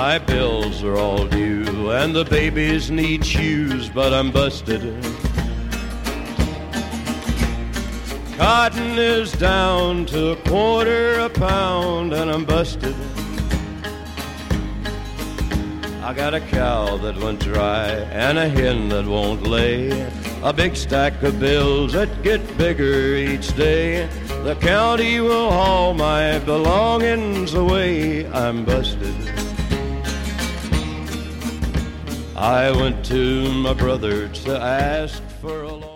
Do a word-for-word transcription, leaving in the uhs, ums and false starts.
My bills are all due and the babies need shoes, but I'm busted. Cotton is down to a quarter a pound and I'm busted. I got a cow that went dry and a hen that won't lay, a big stack of bills that get bigger each day. The county will haul my belongings away. I'm busted. I went to my brother to ask for a loan.